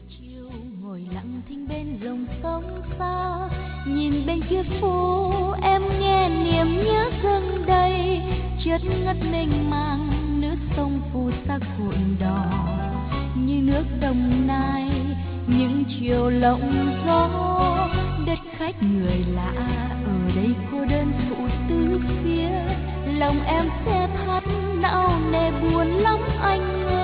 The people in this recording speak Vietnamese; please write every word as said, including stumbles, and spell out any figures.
chiều ngồi lặng thinh bên dòng sông xa, nhìn bên kia phố em nghe niềm nhớ dâng đầy, chất ngất mênh mang nước sông phù sa cuộn đỏ như nước Đồng Nai. Những chiều lộng gió đất khách người lạ, ở đây cô đơn phụ tứ phía, lòng em sẽ thắt não nề buồn lắm anh ơi.